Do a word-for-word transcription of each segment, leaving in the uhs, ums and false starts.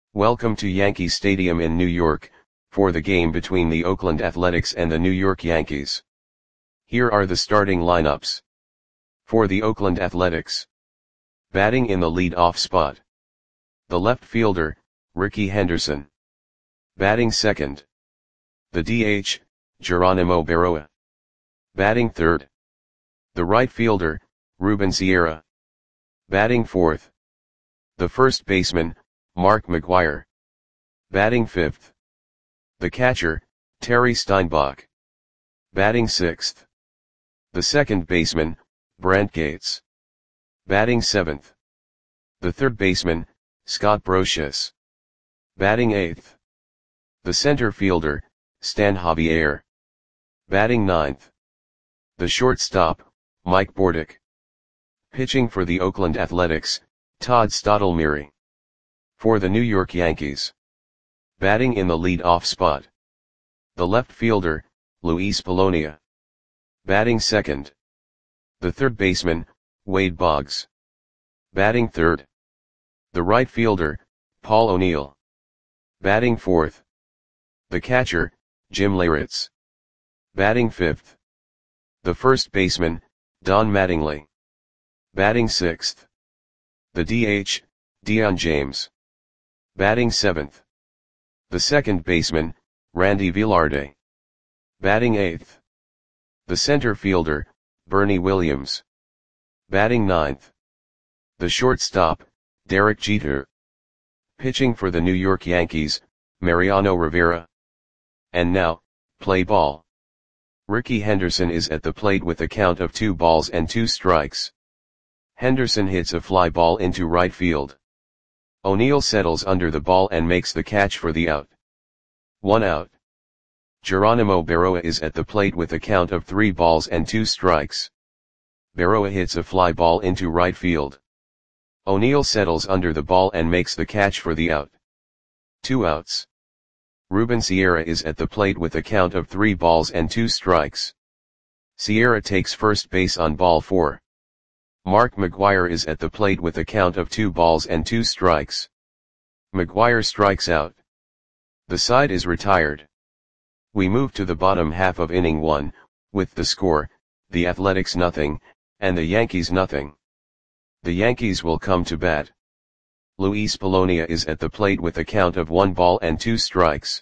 Welcome to Yankee Stadium in New York, for the game between the Oakland Athletics and the New York Yankees. Here are the starting lineups. For the Oakland Athletics. Batting in the lead-off spot. The left fielder, Rickey Henderson. Batting second. The D H, Geronimo Berroa. Batting third. The right fielder, Ruben Sierra. Batting fourth. The first baseman, Mark McGwire. Batting fifth. The catcher, Terry Steinbach. Batting sixth. The second baseman, Brent Gates. Batting seventh. The third baseman, Scott Brosius. Batting eighth. The center fielder, Stan Javier. Batting ninth. The shortstop, Mike Bordick. Pitching for the Oakland Athletics, Todd Stottlemyre. For the New York Yankees. Batting in the lead-off spot. The left fielder, Luis Polonia. Batting second. The third baseman, Wade Boggs. Batting third. The right fielder, Paul O'Neill. Batting fourth. The catcher, Jim Leyritz. Batting fifth. The first baseman, Don Mattingly. Batting sixth. The D H, Dion James. Batting seventh. The second baseman, Randy Velarde. Batting eighth. The center fielder, Bernie Williams. Batting ninth. The shortstop, Derek Jeter. Pitching for the New York Yankees, Mariano Rivera. And now, play ball. Rickey Henderson is at the plate with a count of two balls and two strikes. Henderson hits a fly ball into right field. O'Neill settles under the ball and makes the catch for the out. One out. Geronimo Berroa is at the plate with a count of three balls and two strikes. Berroa hits a fly ball into right field. O'Neill settles under the ball and makes the catch for the out. Two outs. Ruben Sierra is at the plate with a count of three balls and two strikes. Sierra takes first base on ball four. Mark McGwire is at the plate with a count of two balls and two strikes. McGwire strikes out. The side is retired. We move to the bottom half of inning one, with the score, the Athletics nothing, and the Yankees nothing. The Yankees will come to bat. Luis Polonia is at the plate with a count of one ball and two strikes.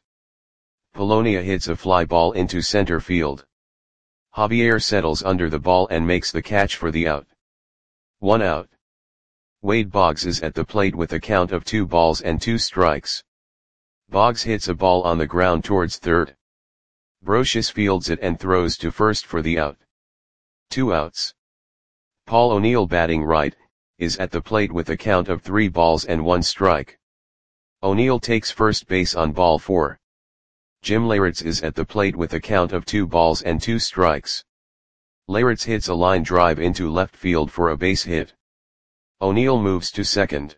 Polonia hits a fly ball into center field. Javier settles under the ball and makes the catch for the out. One out. Wade Boggs is at the plate with a count of two balls and two strikes. Boggs hits a ball on the ground towards third. Brosius fields it and throws to first for the out. Two outs. Paul O'Neill, batting right, is at the plate with a count of three balls and one strike. O'Neill takes first base on ball four. Jim Leyritz is at the plate with a count of two balls and two strikes. Leyritz hits a line drive into left field for a base hit. O'Neill moves to second.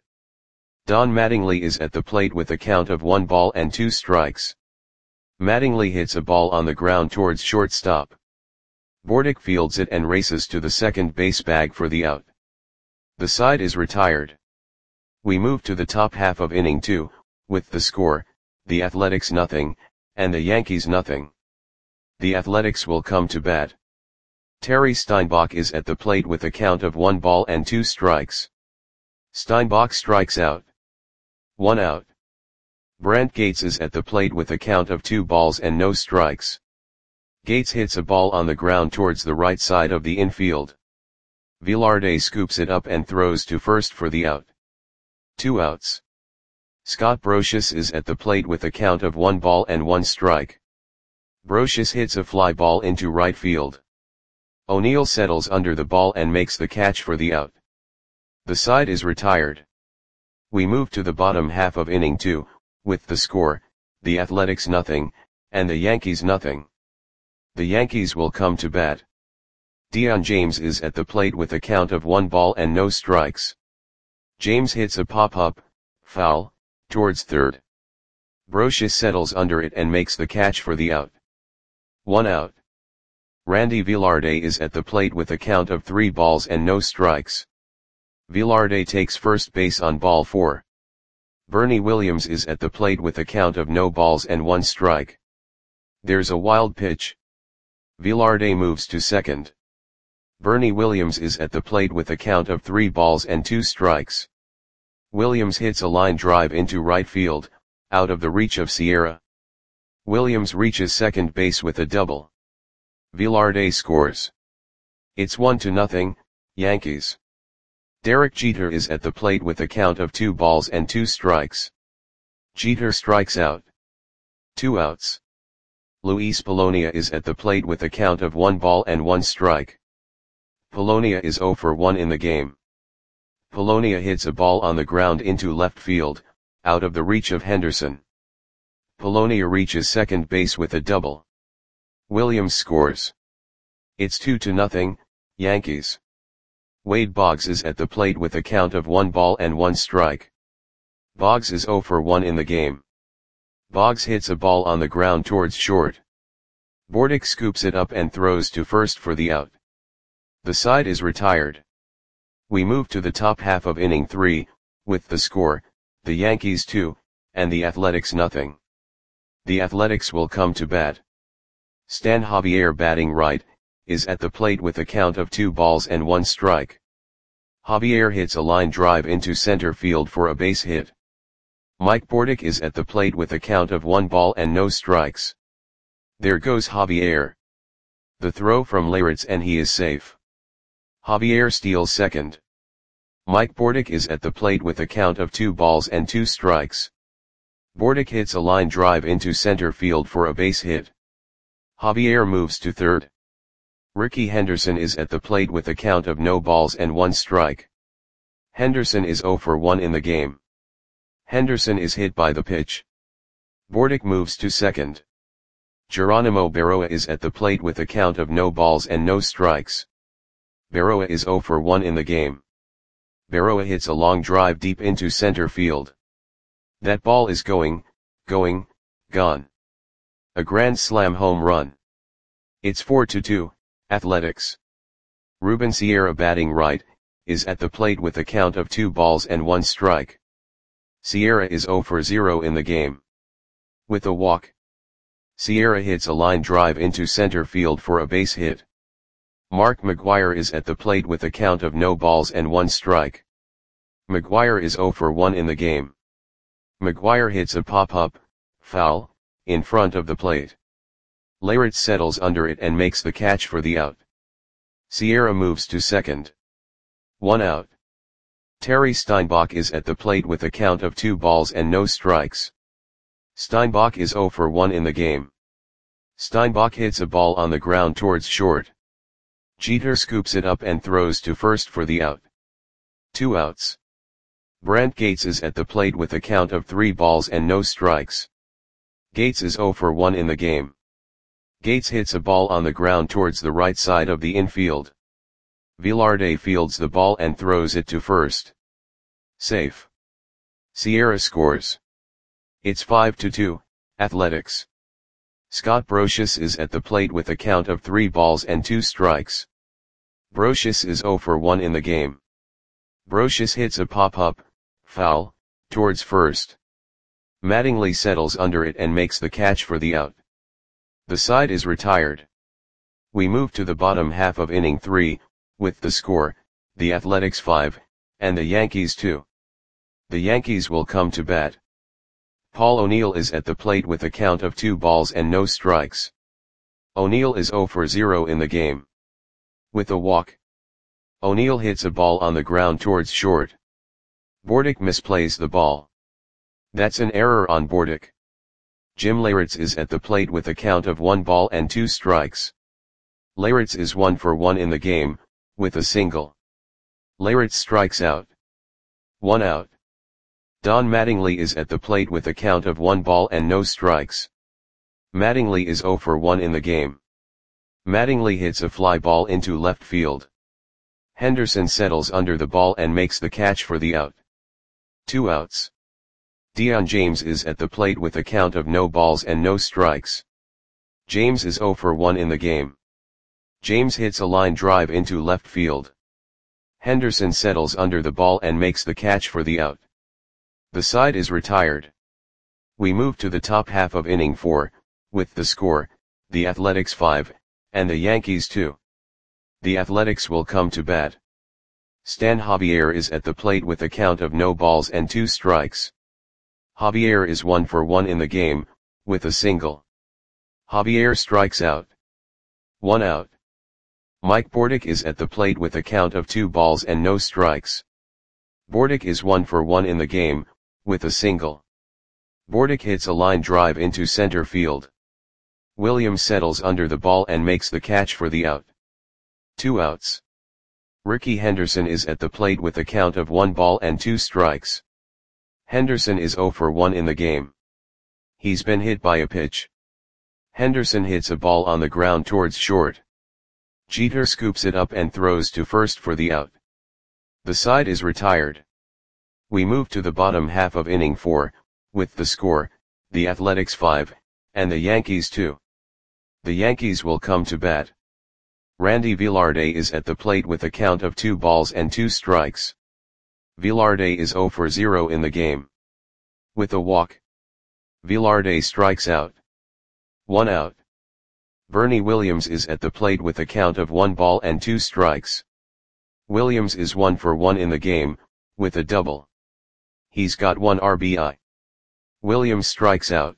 Don Mattingly is at the plate with a count of one ball and two strikes. Mattingly hits a ball on the ground towards shortstop. Bordick fields it and races to the second base bag for the out. The side is retired. We move to the top half of inning two, with the score, the Athletics nothing, and the Yankees nothing. The Athletics will come to bat. Terry Steinbach is at the plate with a count of one ball and two strikes. Steinbach strikes out. One out. Brent Gates is at the plate with a count of two balls and no strikes. Gates hits a ball on the ground towards the right side of the infield. Velarde scoops it up and throws to first for the out. Two outs. Scott Brosius is at the plate with a count of one ball and one strike. Brosius hits a fly ball into right field. O'Neill settles under the ball and makes the catch for the out. The side is retired. We move to the bottom half of inning two, with the score, the Athletics nothing, and the Yankees nothing. The Yankees will come to bat. Dion James is at the plate with a count of one ball and no strikes. James hits a pop-up, foul, towards third. Brosius settles under it and makes the catch for the out. One out. Randy Velarde is at the plate with a count of three balls and no strikes. Velarde takes first base on ball four. Bernie Williams is at the plate with a count of no balls and one strike. There's a wild pitch. Velarde moves to second. Bernie Williams is at the plate with a count of three balls and two strikes. Williams hits a line drive into right field, out of the reach of Sierra. Williams reaches second base with a double. Velarde scores. It's one to nothing, Yankees. Derek Jeter is at the plate with a count of two balls and two strikes. Jeter strikes out. Two outs. Luis Polonia is at the plate with a count of one ball and one strike. Polonia is zero for one in the game. Polonia hits a ball on the ground into left field, out of the reach of Henderson. Polonia reaches second base with a double. Williams scores. It's two to nothing, Yankees. Wade Boggs is at the plate with a count of one ball and one strike. Boggs is zero for one in the game. Boggs hits a ball on the ground towards short. Bordick scoops it up and throws to first for the out. The side is retired. We move to the top half of inning three, with the score, the Yankees two, and the Athletics nothing. The Athletics will come to bat. Stan Javier, batting right, is at the plate with a count of two balls and one strike. Javier hits a line drive into center field for a base hit. Mike Bordick is at the plate with a count of one ball and no strikes. There goes Javier. The throw from Leyritz and he is safe. Javier steals second. Mike Bordick is at the plate with a count of two balls and two strikes. Bordick hits a line drive into center field for a base hit. Javier moves to third. Ricky Henderson is at the plate with a count of no balls and one strike. Henderson is zero for one in the game. Henderson is hit by the pitch. Bordick moves to second. Geronimo Berroa is at the plate with a count of no balls and no strikes. Berroa is zero for one in the game. Berroa hits a long drive deep into center field. That ball is going, going, gone. A grand slam home run. It's four to two, Athletics. Ruben Sierra, batting right, is at the plate with a count of two balls and one strike. Sierra is zero for zero in the game. With a walk. Sierra hits a line drive into center field for a base hit. Mark McGwire is at the plate with a count of no balls and one strike. McGwire is zero for one in the game. McGwire hits a pop-up, foul, in front of the plate. Leyritz settles under it and makes the catch for the out. Sierra moves to second. One out. Terry Steinbach is at the plate with a count of two balls and no strikes. Steinbach is zero for one in the game. Steinbach hits a ball on the ground towards short. Jeter scoops it up and throws to first for the out. Two outs. Brant Gates is at the plate with a count of three balls and no strikes. Gates is zero for one in the game. Gates hits a ball on the ground towards the right side of the infield. Velarde fields the ball and throws it to first. Safe. Sierra scores. It's five to two, Athletics. Scott Brosius is at the plate with a count of three balls and two strikes. Brosius is zero for one in the game. Brosius hits a pop-up, foul, towards first. Mattingly settles under it and makes the catch for the out. The side is retired. We move to the bottom half of inning three, with the score, the Athletics five, and the Yankees two. The Yankees will come to bat. Paul O'Neill is at the plate with a count of two balls and no strikes. O'Neill is zero for zero in the game. With a walk. O'Neill hits a ball on the ground towards short. Bordick misplays the ball. That's an error on Bordick. Jim Leyritz is at the plate with a count of one ball and two strikes. Leyritz is one for one in the game, with a single. Leyritz strikes out. One out. Don Mattingly is at the plate with a count of one ball and no strikes. Mattingly is zero for one in the game. Mattingly hits a fly ball into left field. Henderson settles under the ball and makes the catch for the out. Two outs. Dion James is at the plate with a count of no balls and no strikes. James is zero for one in the game. James hits a line drive into left field. Henderson settles under the ball and makes the catch for the out. The side is retired. We move to the top half of inning four, with the score, the Athletics five, and the Yankees two. The Athletics will come to bat. Stan Javier is at the plate with a count of no balls and two strikes. Javier is one for one in the game, with a single. Javier strikes out. One out. Mike Bordick is at the plate with a count of two balls and no strikes. Bordick is one for one in the game, with a single. Bordick hits a line drive into center field. Williams settles under the ball and makes the catch for the out. Two outs. Rickey Henderson is at the plate with a count of one ball and two strikes. Henderson is zero for one in the game. He's been hit by a pitch. Henderson hits a ball on the ground towards short. Jeter scoops it up and throws to first for the out. The side is retired. We move to the bottom half of inning four, with the score, the Athletics five, and the Yankees two. The Yankees will come to bat. Randy Velarde is at the plate with a count of two balls and two strikes. Velarde is zero for zero in the game. With a walk. Velarde strikes out. One out. Bernie Williams is at the plate with a count of one ball and two strikes. Williams is one for one in the game, with a double. He's got one R B I. Williams strikes out.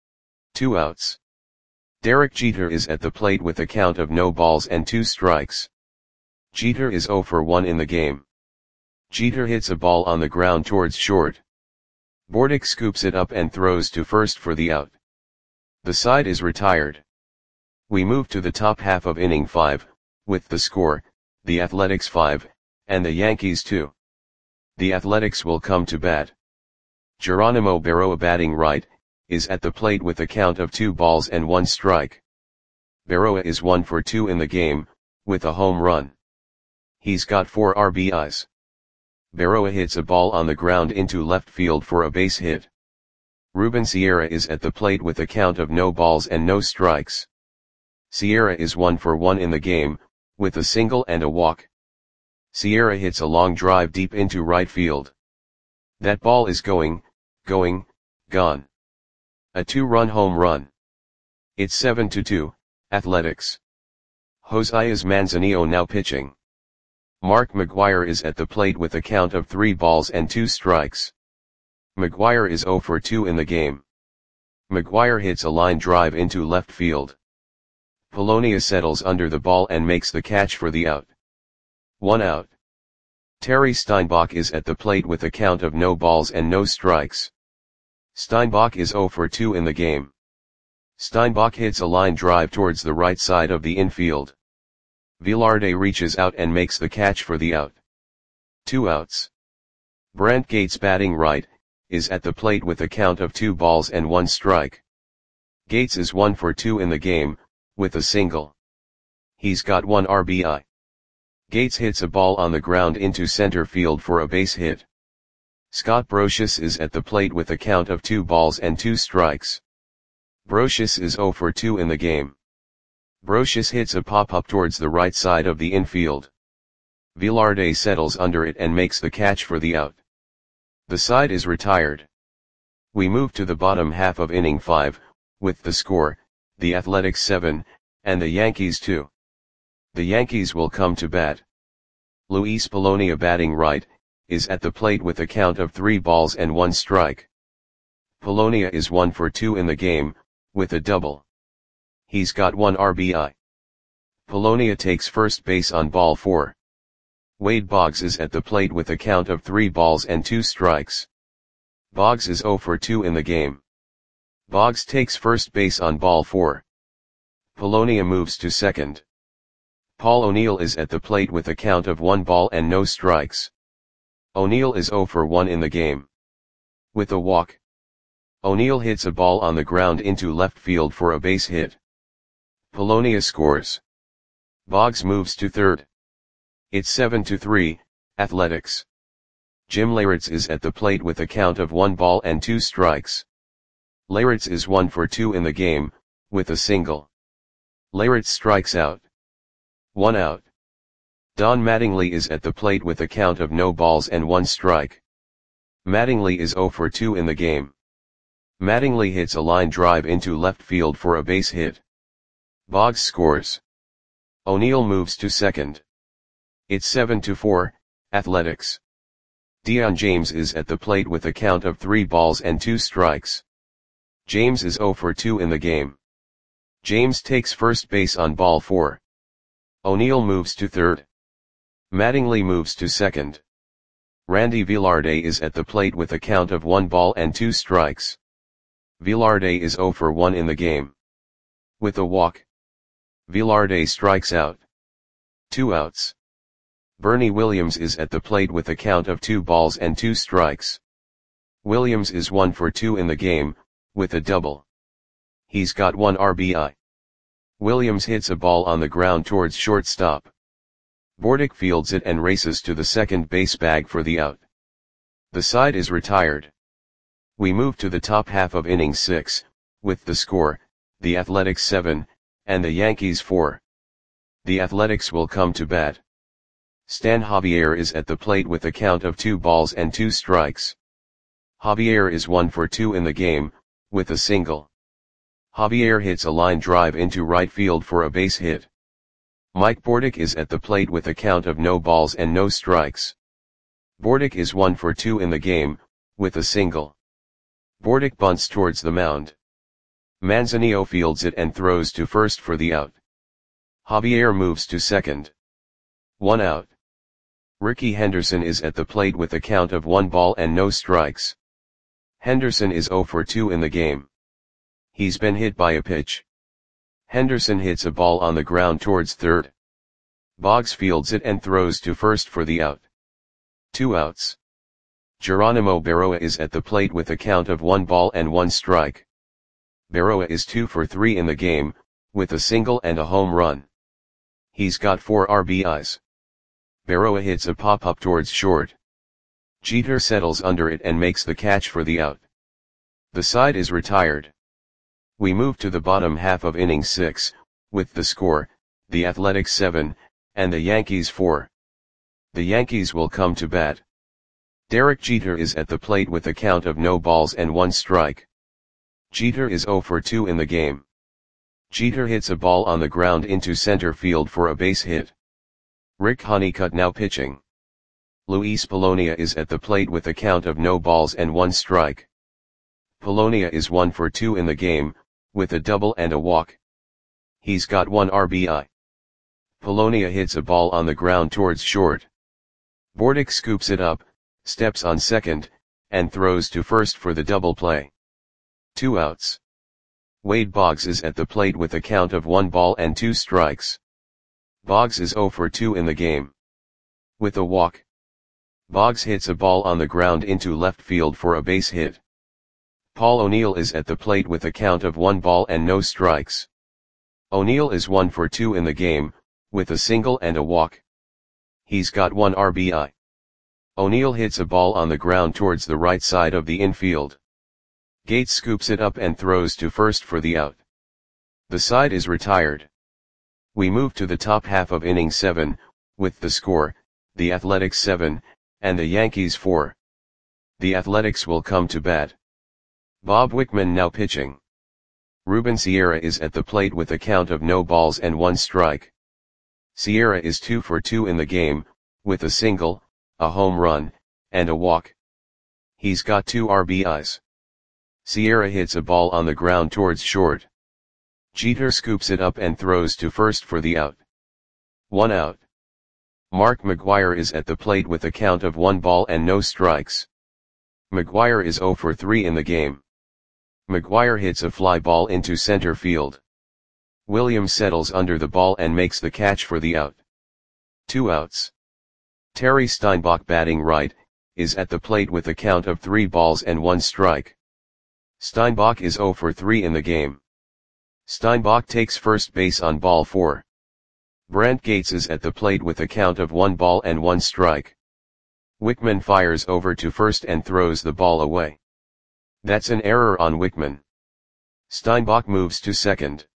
Two outs. Derek Jeter is at the plate with a count of no balls and two strikes. Jeter is zero for one in the game. Jeter hits a ball on the ground towards short. Bordick scoops it up and throws to first for the out. The side is retired. We move to the top half of inning five, with the score, the Athletics five, and the Yankees two. The Athletics will come to bat. Geronimo Berroa, batting right, is at the plate with a count of two balls and one strike. Berroa is one for two in the game, with a home run. He's got four R B Is. Berroa hits a ball on the ground into left field for a base hit. Ruben Sierra is at the plate with a count of no balls and no strikes. Sierra is one for one in the game, with a single and a walk. Sierra hits a long drive deep into right field. That ball is going, going, gone. A two-run home run. It's seven to two, Athletics. Josias Manzanillo now pitching. Mark McGwire is at the plate with a count of three balls and two strikes. McGwire is zero for two in the game. McGwire hits a line drive into left field. Polonia settles under the ball and makes the catch for the out. One out. Terry Steinbach is at the plate with a count of no balls and no strikes. Steinbach is zero for two in the game. Steinbach hits a line drive towards the right side of the infield. Velarde reaches out and makes the catch for the out. Two outs. Brent Gates, batting right, is at the plate with a count of two balls and one strike. Gates is one for two in the game, with a single. He's got one R B I. Gates hits a ball on the ground into center field for a base hit. Scott Brosius is at the plate with a count of two balls and two strikes. Brosius is zero for two in the game. Brosius hits a pop-up towards the right side of the infield. Velarde settles under it and makes the catch for the out. The side is retired. We move to the bottom half of inning five, with the score, the Athletics seven, and the Yankees two. The Yankees will come to bat. Luis Polonia, batting right, is at the plate with a count of three balls and one strike. Polonia is one for two in the game, with a double. He's got one R B I. Polonia takes first base on ball four. Wade Boggs is at the plate with a count of three balls and two strikes. Boggs is zero for two in the game. Boggs takes first base on ball four. Polonia moves to second. Paul O'Neill is at the plate with a count of one ball and no strikes. O'Neill is zero for one in the game. With a walk. O'Neill hits a ball on the ground into left field for a base hit. Polonia scores. Boggs moves to third. It's seven to three, Athletics. Jim Leyritz is at the plate with a count of one ball and two strikes. Leyritz is one for two in the game, with a single. Leyritz strikes out. One out. Don Mattingly is at the plate with a count of no balls and one strike. Mattingly is zero for two in the game. Mattingly hits a line drive into left field for a base hit. Boggs scores. O'Neill moves to second. It's seven to four, Athletics. Dion James is at the plate with a count of three balls and two strikes. James is zero for two in the game. James takes first base on ball four. O'Neill moves to third. Mattingly moves to second. Randy Velarde is at the plate with a count of one ball and two strikes. Velarde is zero for one in the game. With a walk, Velarde strikes out. Two outs. Bernie Williams is at the plate with a count of two balls and two strikes. Williams is one for two in the game, with a double. He's got one R B I. Williams hits a ball on the ground towards shortstop. Bordick fields it and races to the second base bag for the out. The side is retired. We move to the top half of inning six, with the score, the Athletics seven, and the Yankees four. The Athletics will come to bat. Stan Javier is at the plate with a count of two balls and two strikes. Javier is one for two in the game, with a single. Javier hits a line drive into right field for a base hit. Mike Bordick is at the plate with a count of no balls and no strikes. Bordick is one for two in the game, with a single. Bordick bunts towards the mound. Manzanillo fields it and throws to first for the out. Javier moves to second. One out. Ricky Henderson is at the plate with a count of one ball and no strikes. Henderson is zero for two in the game. He's been hit by a pitch. Henderson hits a ball on the ground towards third. Boggs fields it and throws to first for the out. Two outs. Geronimo Berroa is at the plate with a count of one ball and one strike. Berroa is two for three in the game, with a single and a home run. He's got four R B Is. Berroa hits a pop-up towards short. Jeter settles under it and makes the catch for the out. The side is retired. We move to the bottom half of inning six, with the score, the Athletics seven, and the Yankees four. The Yankees will come to bat. Derek Jeter is at the plate with a count of no balls and one strike. Jeter is zero for two in the game. Jeter hits a ball on the ground into center field for a base hit. Rick Honeycutt now pitching. Luis Polonia is at the plate with a count of no balls and one strike. Polonia is one for two in the game, with a double and a walk. He's got one R B I. Polonia hits a ball on the ground towards short. Bordick scoops it up, steps on second, and throws to first for the double play. Two outs. Wade Boggs is at the plate with a count of one ball and two strikes. Boggs is zero for two in the game. With a walk, Boggs hits a ball on the ground into left field for a base hit. Paul O'Neill is at the plate with a count of one ball and no strikes. O'Neill is one for two in the game, with a single and a walk. He's got one R B I. O'Neill hits a ball on the ground towards the right side of the infield. Gates scoops it up and throws to first for the out. The side is retired. We move to the top half of inning seven, with the score, the Athletics seven, and the Yankees four. The Athletics will come to bat. Bob Wickman now pitching. Ruben Sierra is at the plate with a count of no balls and one strike. Sierra is two for two in the game, with a single, a home run, and a walk. He's got two R B Is. Sierra hits a ball on the ground towards short. Jeter scoops it up and throws to first for the out. One out. Mark McGwire is at the plate with a count of one ball and no strikes. McGwire is zero for three in the game. McGwire hits a fly ball into center field. Williams settles under the ball and makes the catch for the out. Two outs. Terry Steinbach, batting right, is at the plate with a count of three balls and one strike. Steinbach is zero for three in the game. Steinbach takes first base on ball four. Brant Gates is at the plate with a count of one ball and one strike. Wickman fires over to first and throws the ball away. That's an error on Wickman. Steinbach moves to second.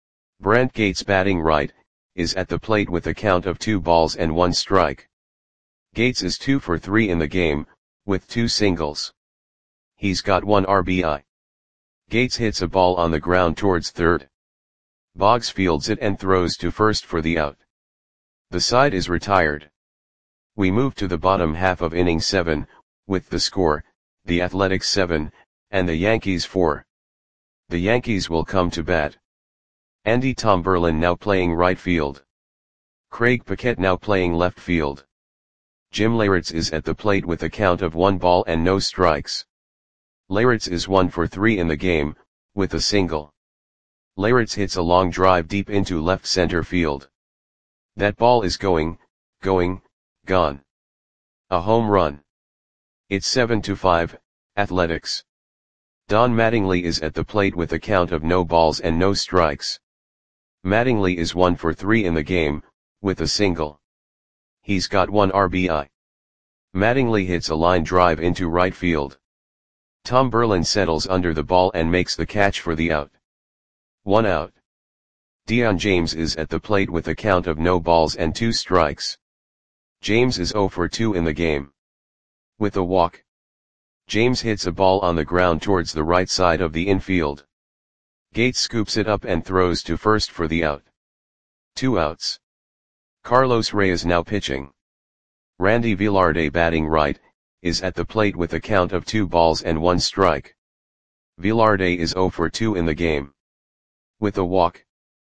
Brant Gates, batting right, is at the plate with a count of two balls and one strike. Gates is two for three in the game, with two singles. He's got one R B I. Gates hits a ball on the ground towards third. Boggs fields it and throws to first for the out. The side is retired. We move to the bottom half of inning seven, with the score, the Athletics seven, and the Yankees four. The Yankees will come to bat. Andy Tomberlin now playing right field. Craig Paquette now playing left field. Jim Leyritz is at the plate with a count of one ball and no strikes. Leyritz is one for three in the game, with a single. Leyritz hits a long drive deep into left center field. That ball is going, going, gone. A home run. It's seven to five, Athletics. Don Mattingly is at the plate with a count of no balls and no strikes. Mattingly is one for three in the game, with a single. He's got one R B I. Mattingly hits a line drive into right field. Tomberlin settles under the ball and makes the catch for the out. One out. Dion James is at the plate with a count of no balls and two strikes. James is zero for two in the game. With a walk. James hits a ball on the ground towards the right side of the infield. Gates scoops it up and throws to first for the out. Two outs. Carlos Reyes now pitching. Randy Velarde batting right, is at the plate with a count of two balls and one strike. Velarde is zero for two in the game. With a walk.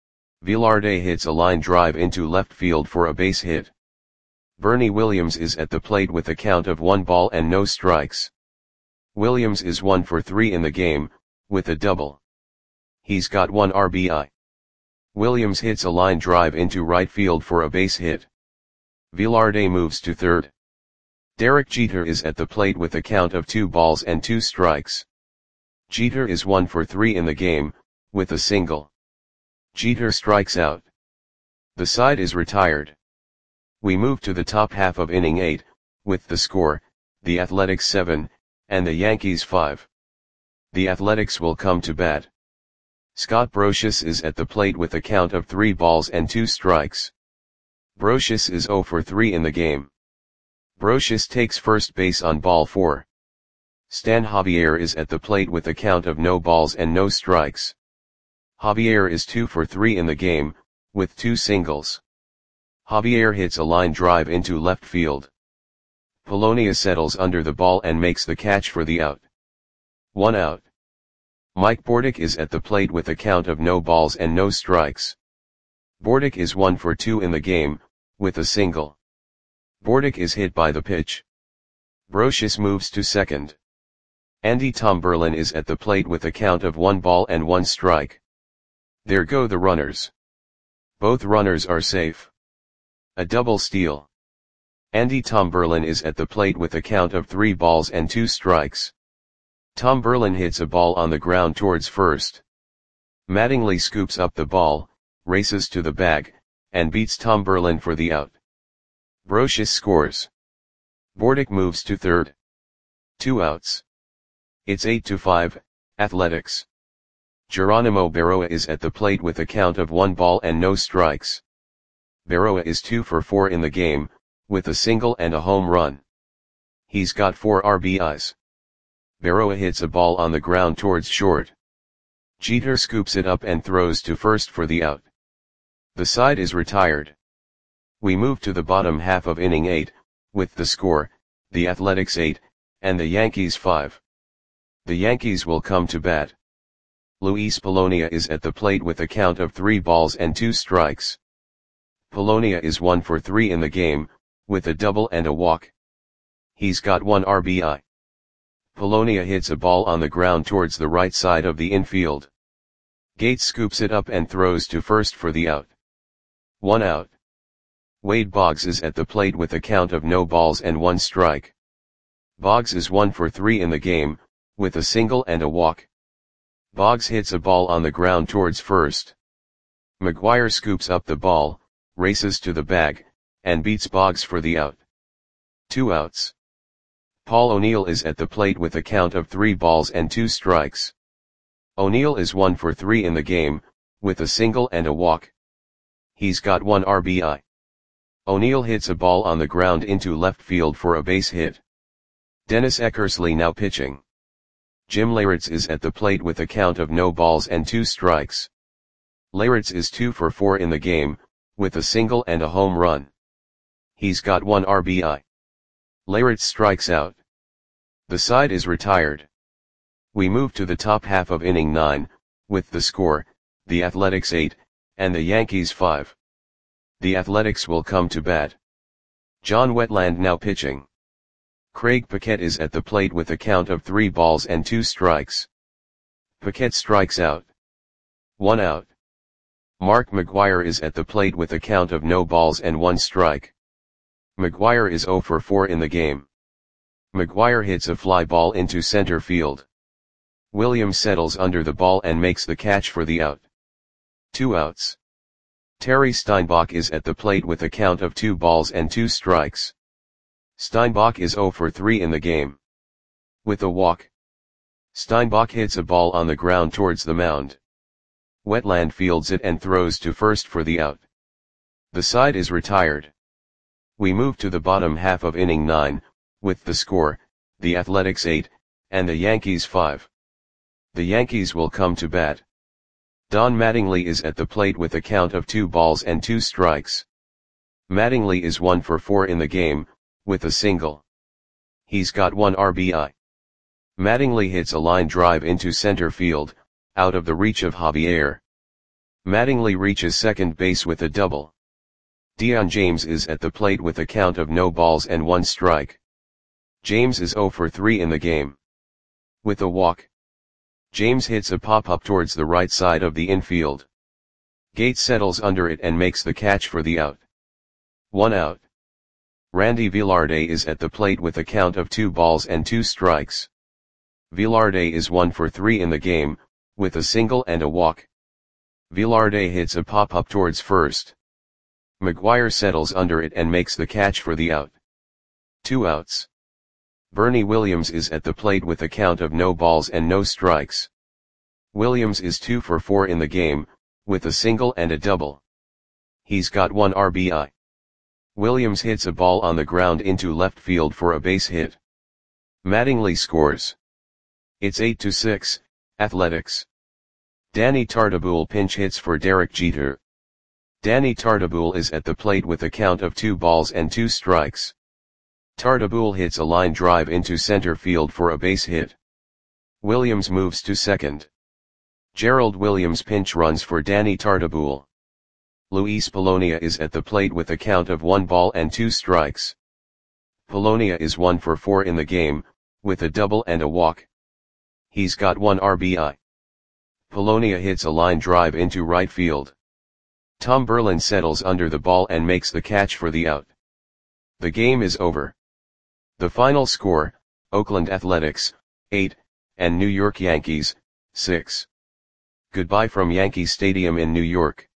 Velarde hits a line drive into left field for a base hit. Bernie Williams is at the plate with a count of one ball and no strikes. Williams is one for three in the game, with a double. He's got one R B I. Williams hits a line drive into right field for a base hit. Velarde moves to third. Derek Jeter is at the plate with a count of two balls and two strikes. Jeter is one for three in the game, with a single. Jeter strikes out. The side is retired. We move to the top half of inning eight, with the score, the Athletics seven, and the Yankees five. The Athletics will come to bat. Scott Brosius is at the plate with a count of three balls and two strikes. Brosius is zero for three in the game. Brosius takes first base on ball four. Stan Javier is at the plate with a count of no balls and no strikes. Javier is two for three in the game, with two singles. Javier hits a line drive into left field. Polonia settles under the ball and makes the catch for the out. One out. Mike Bordick is at the plate with a count of no balls and no strikes. Bordick is one for two in the game, with a single. Bordick is hit by the pitch. Brosius moves to second. Andy Tomberlin is at the plate with a count of one ball and one strike. There go the runners. Both runners are safe. A double steal. Andy Tomberlin is at the plate with a count of three balls and two strikes. Tomberlin hits a ball on the ground towards first. Mattingly scoops up the ball, races to the bag, and beats Tomberlin for the out. Brosius scores. Bordick moves to third. Two outs. It's eight to five, Athletics. Geronimo Berroa is at the plate with a count of one ball and no strikes. Berroa is two for four in the game, with a single and a home run. He's got four R B Is. Berroa hits a ball on the ground towards short. Jeter scoops it up and throws to first for the out. The side is retired. We move to the bottom half of inning eight, with the score, the Athletics eight, and the Yankees five. The Yankees will come to bat. Luis Polonia is at the plate with a count of three balls and two strikes. Polonia is one for three in the game, with a double and a walk. He's got one R B I. Polonia hits a ball on the ground towards the right side of the infield. Gates scoops it up and throws to first for the out. One out. Wade Boggs is at the plate with a count of no balls and one strike. Boggs is one for three in the game, with a single and a walk. Boggs hits a ball on the ground towards first. McGuire scoops up the ball, races to the bag, and beats Boggs for the out. Two outs. Paul O'Neill is at the plate with a count of three balls and two strikes. O'Neill is one for three in the game, with a single and a walk. He's got one R B I. O'Neill hits a ball on the ground into left field for a base hit. Dennis Eckersley now pitching. Jim Leyritz is at the plate with a count of no balls and two strikes. Leyritz is two for four in the game, with a single and a home run. He's got one R B I. Leyritz strikes out. The side is retired. We move to the top half of inning nine, with the score, the Athletics eight, and the Yankees five. The Athletics will come to bat. John Wetland now pitching. Craig Paquette is at the plate with a count of three balls and two strikes. Paquette strikes out. One out. Mark McGwire is at the plate with a count of no balls and one strike. McGwire is zero for four in the game. McGwire hits a fly ball into center field. Williams settles under the ball and makes the catch for the out. Two outs. Terry Steinbach is at the plate with a count of two balls and two strikes. Steinbach is zero for three in the game. With a walk. Steinbach hits a ball on the ground towards the mound. Wetland fields it and throws to first for the out. The side is retired. We move to the bottom half of inning nine, with the score, the Athletics eight, and the Yankees five. The Yankees will come to bat. Don Mattingly is at the plate with a count of two balls and two strikes. Mattingly is one for four in the game, with a single. He's got one R B I. Mattingly hits a line drive into center field, out of the reach of Javier. Mattingly reaches second base with a double. Dion James is at the plate with a count of no balls and one strike. James is zero for three in the game. With a walk. James hits a pop-up towards the right side of the infield. Gates settles under it and makes the catch for the out. One out. Randy Velarde is at the plate with a count of two balls and two strikes. Velarde is one for three in the game, with a single and a walk. Velarde hits a pop-up towards first. McGwire settles under it and makes the catch for the out. Two outs. Bernie Williams is at the plate with a count of no balls and no strikes. Williams is two for four in the game, with a single and a double. He's got one R B I. Williams hits a ball on the ground into left field for a base hit. Mattingly scores. It's eight to six, Athletics. Danny Tartabull pinch hits for Derek Jeter. Danny Tartabull is at the plate with a count of two balls and two strikes. Tartabull hits a line drive into center field for a base hit. Williams moves to second. Gerald Williams pinch runs for Danny Tartabull. Luis Polonia is at the plate with a count of one ball and two strikes. Polonia is one for four in the game, with a double and a walk. He's got one R B I. Polonia hits a line drive into right field. Tom Berlin settles under the ball and makes the catch for the out. The game is over. The final score, Oakland Athletics, eight, and New York Yankees, six. Goodbye from Yankee Stadium in New York.